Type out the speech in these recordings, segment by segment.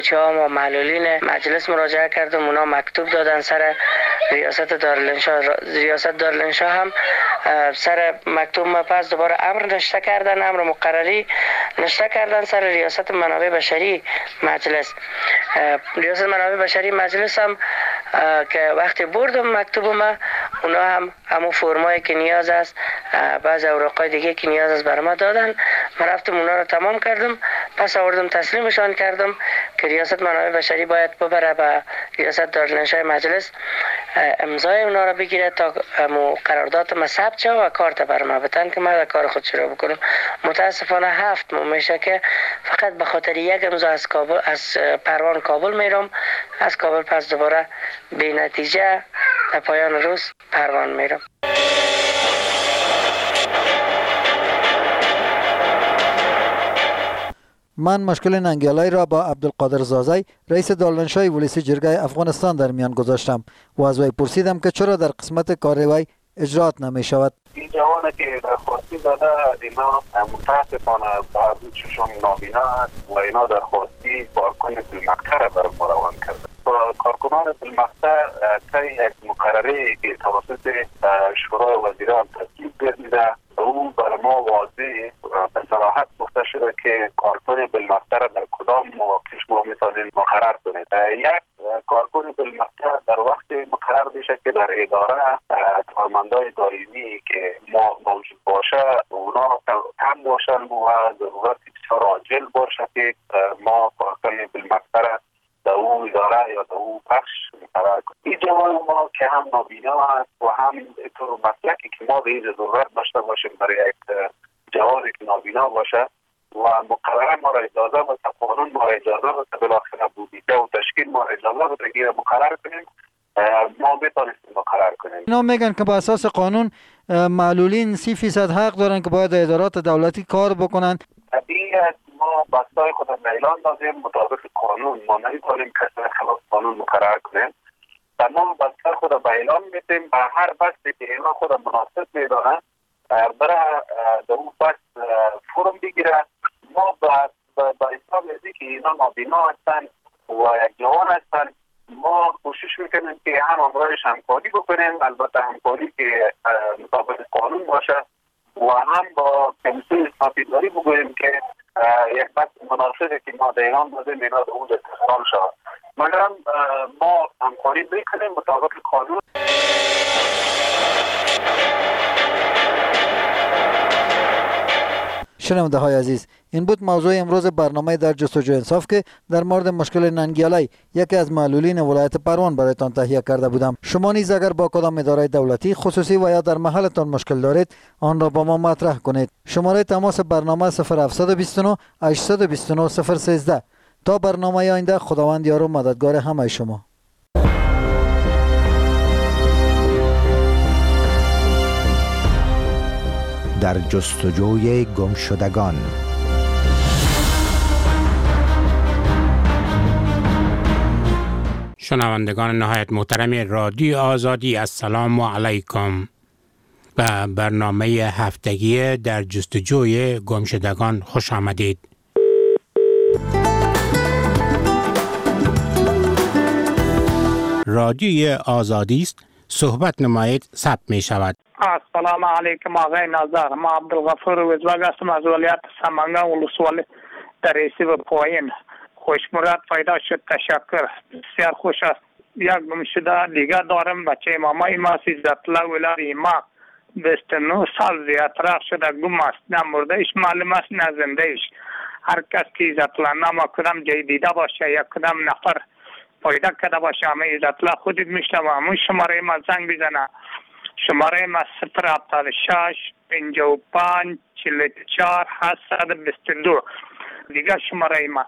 چهام و معلولین مجلس مراجعه کردم، اونا مکتوب دادن سر ریاست دارالانشا هم سر مکتوب ما پس دوباره امر نشته کردن، امر مقرری نشته کردن سر ریاست منابع بشری مجلس. ریاست منابع بشری مجلس هم که وقتی بردم مکتوب ما، اونا هم همون فرمایی که نیاز است، بعض اوراقای دیگه که نیاز است برام دادن. من رفتم اونا رو تمام کردم، پس آوردم تسلیمشان کردم که ریاست منابع بشری باید ببره به ریاست دارالانشای مجلس امضای اونا رو بگیره تا قرارداد ما ثبت شه و کارت برام بدن که من کار خود شروع بکنم. متاسفانه 7 ماه میشه که فقط به خاطر یک امضا از پروان کابل میرم، از کابل پس دوباره بی نتیجه در پایان روز پروان میرم. من مشکل ننگیالای را با عبدالقادر زازی رئیس دارالانشای ولسی جرگه افغانستان در میان گذاشتم و از وی پرسیدم که چرا در قسمت کار وی اجرات نمی شود. این جوانه که درخواستی داده اینا متاسفانه بعضی چشم نابینا است و اینا درخواستی کارکن بالمقطع را بر ما روان کرده. کارکنان بالمقطع تا یک مقرره که توسط شورای وزیران تصویب گردیده، او بر ما واضح به صراحت گفته شده که کارکن بالمقطع را در کدام مواقع شما میتونید مقرر کنید. یک کارکن بالمقطع در وقت مقرر میشه که در اداره کارمندای دائمی که موجود باشه اونا کم باشن و ضرورت بسیار عاجل باشه که ما کارکن بالمقطع را در او اداره یا در او بخش مقرر کنیم. این جوان ما که هم نابینا است و هم طور مسلکی که ما به این ضرورت داشته باشیم برای یک جوانی که نابینا باشه و مقرره ما را اجازه بده، قانون ما را اجازه بده، بالاخره بودجه و تشکیل ما را اجازه بده که مقرر کنیم، ما بتونستیم مقرر کنیم. اینا میگن که با اساس قانون معلولین 30% حق دارن که باید ادارات دولتی کار بکنن. طبیعت ما بستای خود اعلان دادیم مطابق قانون، ما نمیتونیم کسی خلاف قانون مقرر کنیم. ما بستای خود اعلان میدیم و هر بستی که اینا خود مناسب میدانن برای در اون بست فرم بگیره. ما با حساب ازی که اینا نابینا هستن و یک جوان هستن، ما کوشش میکنیم که هم امرایش همکاری بکنیم، البته همکاری که مطابق قانون باشه و هم با کمیسیون اصلاح‌طلبی بگوییم که یک بحث مناسبه که ما دیگران دادیم اینا به اون اتصال شد. مگر ما همکاری میکنیم مطابق قانون. شنونده های عزیز، این بود موضوع امروز برنامه در جستجوی انصاف که در مورد مشکل ننگیالای یکی از معلولین ولایت پروان برایتان تهیه کرده بودم. شما نیز اگر با کدام اداره دولتی خصوصی و یا در محلتان مشکل دارید آن را با ما مطرح کنید. شماره تماس برنامه 0729 829 013. تا برنامه آینده، خداوند یار و مددگار همه شما. در جستجوی گمشدگان. شنوندگان نهایت محترم رادیو آزادی، السلام علیکم. به برنامه هفتگی در جستجوی گمشدگان خوش آمدید. رادیوی آزادی است، صحبت نمایید، ثبت می شود. السلام علیکم آقای ناظر، ما عبدالغفور وزوگ هستم از ولایت سمنگان ولسوالی در ریسیب پایین. خوشمراد پیدا شد، تشکر، بسیار خوش است. یک گمشده دیگه دارم، بچه مامای ما عزت‌الله ولای ما 29 سال زیادتر شده گم است، نه مرده ایش معلوم است نه زنده ایش. هر کس که عزت‌الله نام کدام جای دیده باشه یا کدام نفر پیدا کرده باشه همه عزت‌الله خودت میشنم و همون شماره ما زنگ بزنه. شماره ما 076 55 44 822. دیگه شماره ما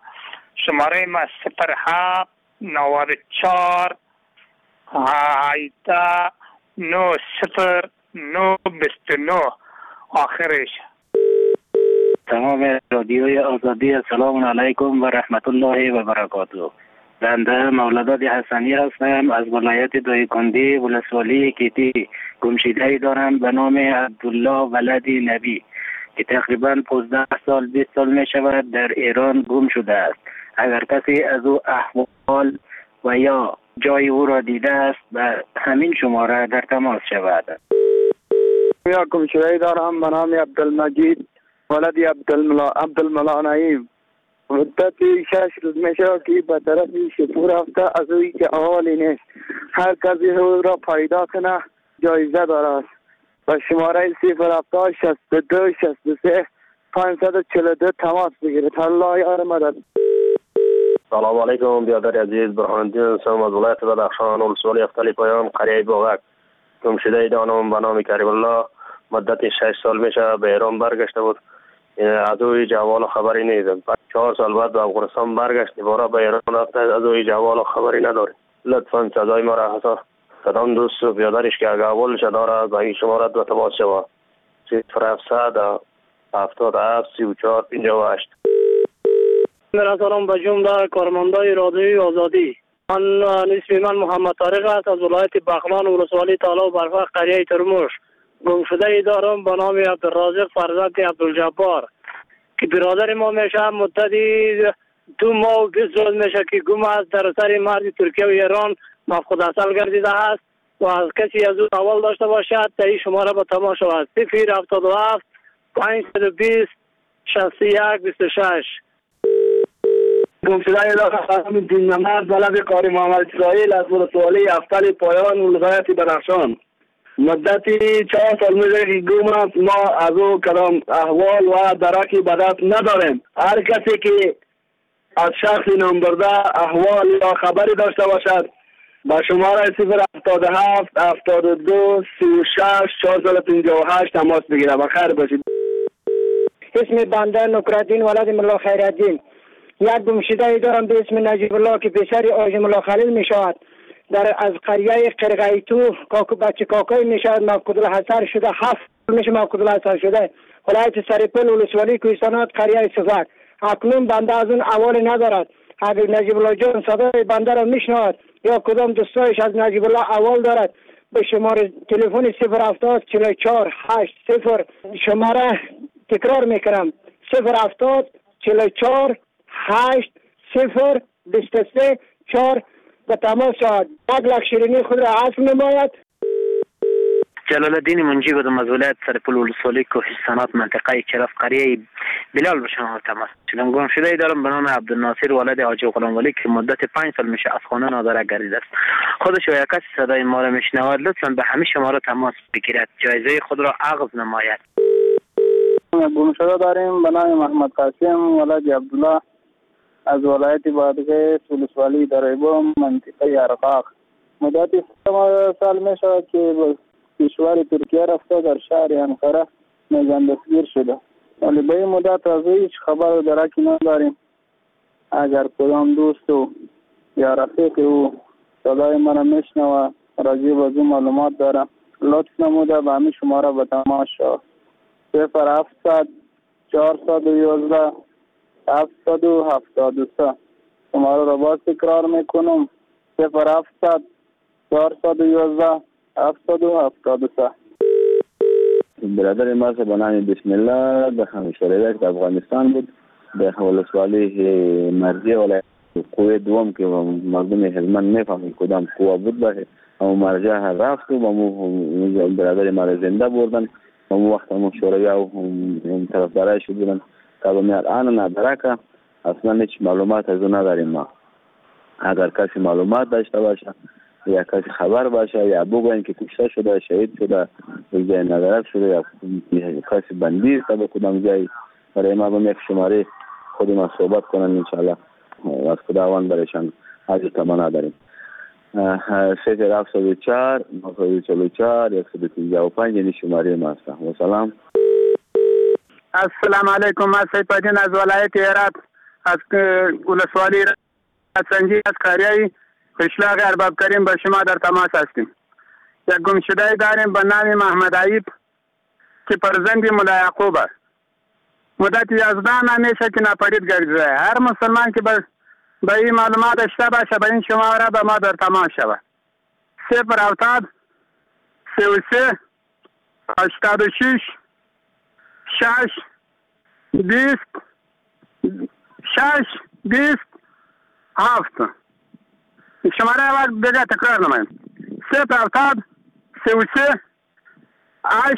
07 94 18 90 929 آخرش. تمام رادیوی آزادی، السلام علیکم و رحمت الله و برکاته. بنده مولداد حسنی هستم از ولایت دایکنده ولسوالی کیتی. گمشده‌ای دارم به نام عبدالله ولدی نبی که تقریبا 15 سال 20 سال می شود در ایران گم شده است. اگر کسی از او احوال و یا جای او را دیده است به همین شماره در تماس شود. یا گمشده دارم به نام عبدالمجید ولد عبدالملا نعیم. مدت 6 روز میشه که به طرف شپور رفته، از اوی که احوالی نیست. هر کسی او را پیدا کنه جایزه دارد. و شماره 070 62 63 542 تماس بگیرید. الله یار مدد. سلام علیکم برادر عزیز، برهاندین هستم از ولایت بدخشان، ولسوالی افتلی پایان، قریه باغک. گمشده دانم به نام کریم الله. مدت 6 سال میشه به ایران برگشته بود. از اوی جوال خبری نیست. 4 سال بعد به افغانستان برگشت، دوباره به ایران رفته، از اوی جوال خبری نداره. لطفاً صدای ما را حتی صدام دوست و بیادرش که اگه اولش داره به این شمارت به تماس شود. 0700 77 34 58. من سلام به جمله کارمندای رادیوی آزادی. اسم من محمد طارق است از ولایت بغلان، ولسوالی طالب برفق، قریه ترموش. گمشده دارم به نام عبدالرازق فرزند عبدالجبار که برادر ما میشه. مدتی 2 ماه و 20 روز میشه که گم است، در سر مرز ترکیه و ایران مفقود اصل گردیده است و از کسی از او اول داشته باشد تا این شماره به تماس شود. 077 520 61 26. گمشده دارم دین نماز ولد قاری محمد اسرائیل از ولسوالی افتلی پایان، ولایت بدخشان. مدتی 4 سال میشه که گم است. ما از او کدام احوال و درکی به دست نداریم. هر کسی که از شخص نامبرده احوال یا خبری داشته باشد با شماره 077 72 36 458 تماس بگیره. بخیر باشید. اسم بنده نکرالدین ولد ملا خیرالدین. یک گمشده دارم به اسم نجیب الله که پسر آج ملا خلیل می شود. در از قریه قرقایتو بچه کاکای می شود. مفقود الحصر شده. 7 میشه مفقود الحصر شده. ولایت سرپل ولسوالی کوهستانات قریه صفک. اکنون بنده از اون اول ندارد. اگر نجیب الله جان صدای بنده را میشنود یا کدام دوستایش از نجیب الله اول دارد به شماره تلفن 070 44 80 شماره تکرار میکنم 070 44 80 23 4 به تماس شود. یک لک شیرینی خود را عصر نماید. جلال الدین منجی بودم از ولایت سرپل ولسوالی کوهستانات منطقه چرف قریه بلال به شما تماس شدم. گمشده دارم به نام عبدالناصر ولد حاجی غلامولی که مدت 5 سال میشه از خانه نادره گردیده است. خودش و یک کسی صدای ما را میشنود لطفا به همه شما را تماس بگیرد، جایزه خود را عقض نماید. گمشده داریم به نام محمد قاسم ولد عبدالله از ولایت بادغیس ولسوالی درعبو منطقه ارقاق. مدت 3 سال میشه که کشور ترکیه رفته، در شهر انقره میزندگیر شده، ولی به این مدت از هیچ خبر و درکی نداریم. اگر کدام دوست و یا رفیق او صدای من میشنوه راجع به او معلومات داره لطف نموده به همین شماره به تماس شود. 0700 411 773 شماره را باز تکرار میکنم 0700 411 773. برادر ما به نام بسم الله به همشهریت افغانستان بود، به ولسوالی مرزی ولایت قوه دوم که مردم هلمند میفهمید کدام قوه بود باشه، اما مرجع رفت و با برادر ما را زنده بردن. اون وقت همون شوروی و طرفدارای شد بودن تا به الان ندرکه اصلا هیچ معلومات از اون نداریم. ما اگر کسی معلومات داشته باشه یا کسی خبر باشه یا بگوین که کشته شده، شهید شده، به جای ندرک شده یا کسی بندی است به کدام جای، برای ما به یک شماره خود ما صحبت کنن انشاءالله از خداوند برایشان حاجت تمنا داریم. 0704 944 155 یعنی شماره ما است. و سلام. السلام علیکم. من سیدالدین از ولایت هرات از ولسوالی سنجی از قریه قشلاق ارباب کریم با شما در تماس هستیم. یک گمشده داریم به نام محمد عیب که فرزند مولا یعقوب است. مدت 11 ماه میشه که ناپدید گردیده. هر مسلمان که به این معلومات داشته باشه به این شماره به ما در تماس شود. 070 33 86 6 20 6 20 7 شماره اول بگه تکرار نمیم 070 33 8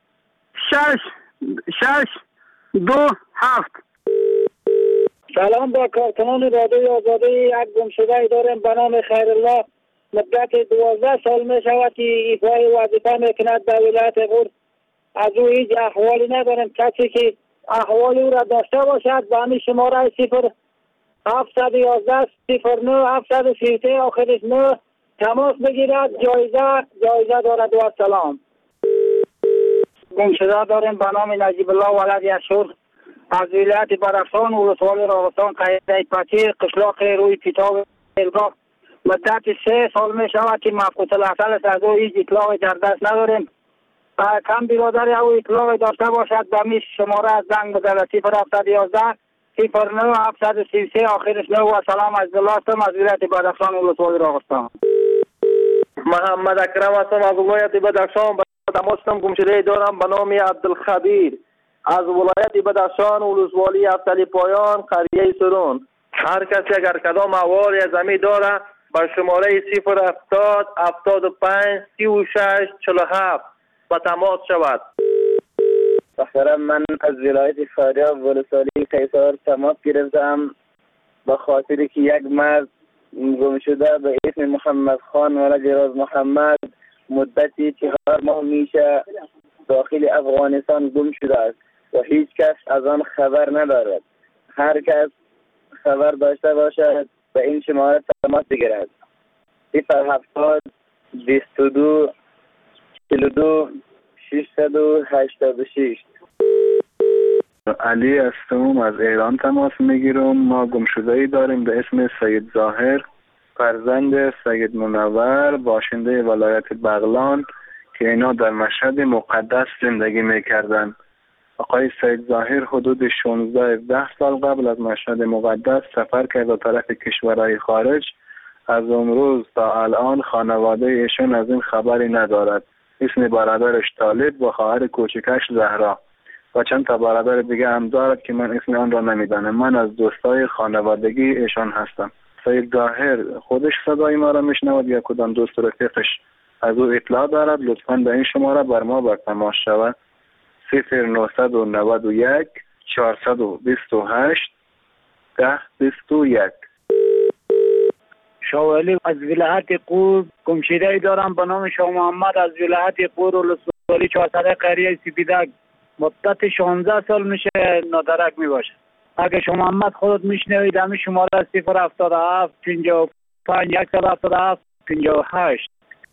6 2 7. سلام با کارکنان رادیوی آزادی. یک گمشده داریم به نام خیرالله. مدت 12 سال می شود که ایفای وظیفه میکند در ولایت غور. از او هیچ احوالی نداریم. کسی که احوالی او را داشته باشد به همین شماره 0711 09 733 آخرش 9 تماس بگیرد. جایزه دارد. و سلام. گمشده داریم به نام نجیب الله ولد یشور از ولایت بدخشان ولسوالی راغستان قریه پچیر قشلاق روی کتاب الگاه. مدت 3 سال می شود که مفقود الاصل است. از او هیچ اطلاعی در دست نداریم. کم برادری او اطلاعی داشته باشد به می شماره از زنگ بزنه 0711 09 733 آخرش 9. و سلام. از دلاتم از ولایت بدخشان ولسوالی راغستان. محمد اکرم هستم از ولایت بدخشان. تماسم گمشده دارم به نام عبدالخبیر از ولایت بدخشان ولسوالی افتلی پایان قریه سرون. هر کسی اگر کدام احوال یا زمین داره به شماره 070 75 36 47 با تماس شود. بخیرم. من از ولایت فاریاب ولسوالی قیصر تماس گرفتم به خاطر که یک مرد گم شده به اسم محمد خان ولد جراز محمد مدتی 4 ماه میشه داخل افغانستان گم شده است و هیچ کس از آن خبر ندارد. هر کس خبر داشته باشد به این شماره تماس بگیرد. 070 22 42 686. علی هستم از ایران تماس میگیرم. ما گمشده‌ای داریم به اسم سید ظاهر فرزند سید منور باشنده ولایت بغلان که اینا در مشهد مقدس زندگی میکردن. آقای سید ظاهر حدود 16-17 سال قبل از مشهد مقدس سفر کرد به طرف کشورهای خارج. از اون روز تا الان خانواده ایشون از این خبری ندارد. اسم برادرش طالب و خواهر کوچکش زهرا و چند تا برادر دیگه هم دارد که من اسم آن را نمیدانم. من از دوستای خانوادگی ایشان هستم. سید ظاهر خودش صدای ما را میشنود یا کدام دوست رفیقش از او اطلاع دارد لطفاً به این شماره بر ما بر تماس شود. 0991 428 1021. شاولی از ولایت غور گمشده‌ای دارم به نام شاه محمد از ولایت غور ولسوالی 400 قریه سپیدک. مدت 16 سال میشه نادرک میباشه. اگه شما محمد خودت میشنوید همین شماره 077 55 177 58.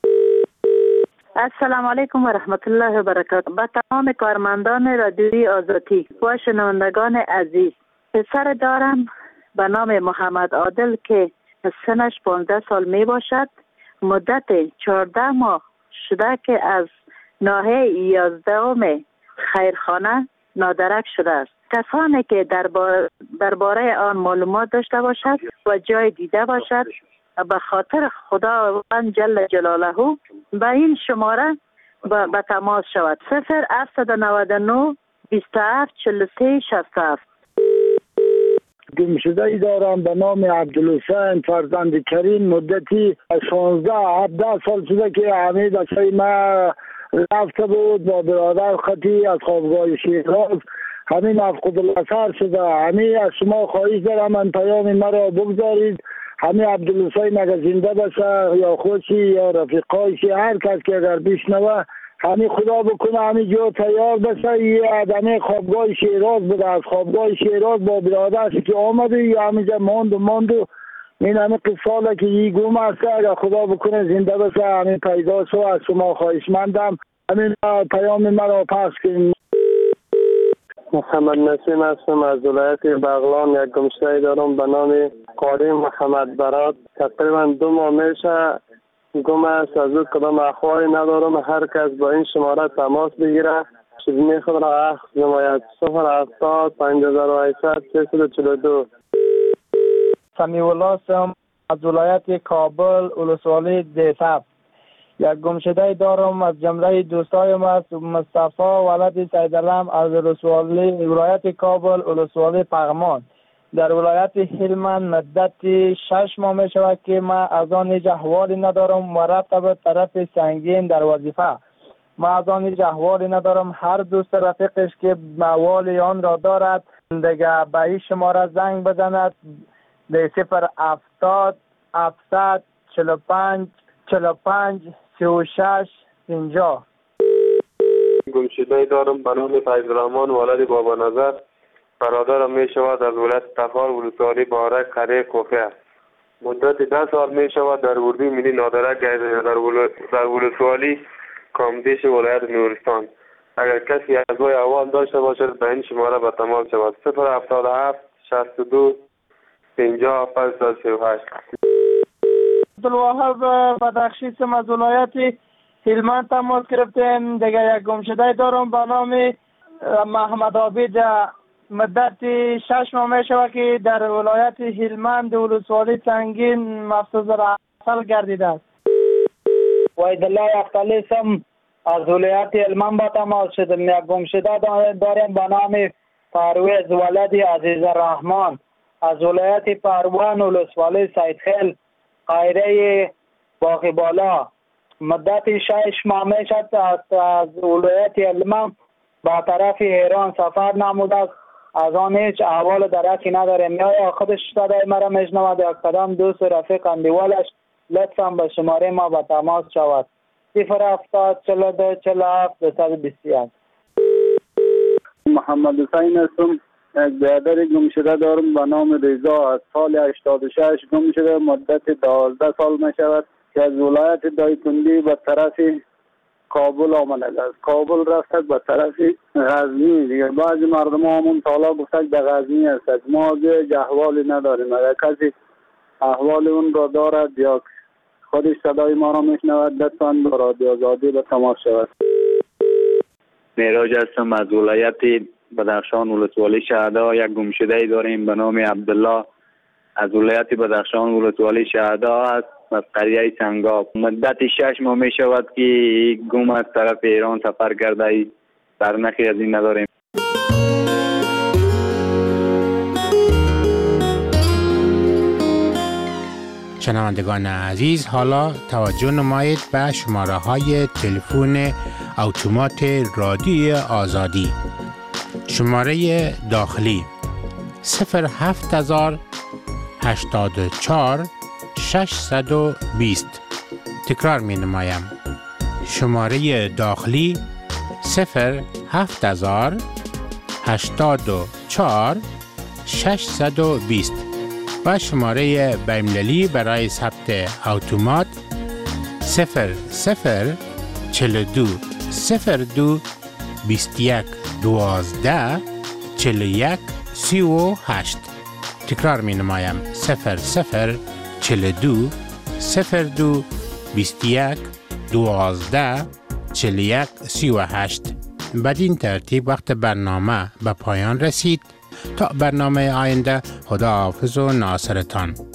السلام علیکم و رحمت الله و برکاته. با تمام کارمندان رادیوی آزادی و شنوندگان عزیز، پسر دارم به نام محمد عادل که سنش 15 سال می باشد. مدت 14 ماه شده که از ناحیه 11 خیرخانه نادرک شده است. کسانی که درباره آن معلومات داشته باشد و جای دیده باشد به خاطر خداوند جل جلاله به این شماره به تماس شود. 0799 27 43 67. گمشده‌ای دارم به نام عبدالحسین فرزند کریم. مدتی 16-17 سال شده که حمید اصلی ما رفته بود با برادر خطی از خوابگاه شیراز. همین مفقود الاثر شده. همین از شما خواهش دارم من پیام مرا بگذارید. همین عبدالحسین اگر زنده باشه یا خوشی یا رفیقایشی هر کس که اگر بشنوه همین خدا بکنه همین جو تیار بشه. یه آدمی خوابگاه شیراز بوده. از خوابگاه شیراز با برادرش که آمده یا همینجا ماند و این همه قصاله که یه گم هسته. اگر خدا بکنه زنده بشه همین پیدا شو. از شما خواهشمندم همین پیام مرا پس کنید. محمد نسیم هستم از ولایت بغلان. یک گمشده‌ای دارم به نام قاری محمد برات. تقریبا 2 ماه میشه گم است. از او کدام اخباری ندارم. هر کس با این شماره تماس بگیره. چیزی خود را اخذ نماید. 070 5800 342. سمیع الله هستم از ولایت کابل ولسوالی دیساب. یک گمشده دارم از جمله دوستایم است مصطفی ولد سیدالم از ولایت کابل ولسوالی پغمان. در ولایت هلمند مدت 6 ماه می شود که ما از آن هیچ احوالی ندارم و رفته به طرف سنگین در وظیفه. ما از آن هیچ احوالی ندارم. هر دوست رفیقش که موال آن را دارد دیگه به این شماره زنگ بزند به 070 745 45 36 50. گمشده دارم به نام فیض‌الرحمن ولد بابا نظر. برادرم می شود از ولایت تخار ولسوالی بارک قریه کوفه. مدت 10 سال می شود در اردوی ملی نادرک در ولسوالی کامدیش ولایت نورستان. اگر کسی از وی احوال داشته باشد به این شماره به تماس شود 077 62 50 538. عبدالوهاب بدخشی سم از ولایت هلمند تماس گرفتیم. دیگه یک گمشده دارم به نام محمد عابد. مدت 6 ماه می شود که در ولایت هلمند ولسوالی سنگین مفسوس اصل گردیده است. وحیدالله اختلی سم از ولایت هلمند به تماس شدم. یک گمشده داریم به نام پرویز ولد عزیز الرحمن از ولایت پروان ولسوالی سیدخیل قایره باغی بالا. مدت 6 ماه می شود از ولایت هلمند به طرف ایران سفر نموده است. از آن هیچ احوال درکی نداریم. یا خودش صدای مرا میشنود یا کدام دوست رفیق اندیوالش لطفا به شماره ما به تماس شود 070 42 47 221. محمد حسین هستم. یک برادر گمشده دارم به نام رضا از سال 86 گم شده. مدت 12 سال می شود که از ولایت دایکنډي به طرف کابل آمده است. کابل رفته به طرف غزنی. دیگه بعضی مردم همون سالا گفتن به غزنی است. ما هیچ احوالی نداریم. اگر کسی احوال اون را دارد یا خودش صدای ما را میشنود لطفاً با رادیو آزادی به تماس شود. معراج هستم از ولایت بدخشان ولسوالی شهدا. یک گمشده داریم به نام عبدالله از ولایت بدخشان ولسوالی شهدا است از قریه سنگاب. مدت 6 ماه می شود که گم از طرف ایران سفر کرده. سرنخی از این نداریم. شنوندگان عزیز، حالا توجه نمایید به شماره های تلفن اتومات رادیو آزادی. شماره داخلی 07000 84 620. تکرار می نمایم. شماره داخلی 07000 84 620 و شماره بین‌المللی برای ثبت اتومات 00 42 02 21 12 41 38. تکرار می نمایم 00 42 02 21 12 41 38. بدین ترتیب وقت برنامه به پایان رسید. تا برنامه آینده، خدا حافظ و ناصرتان.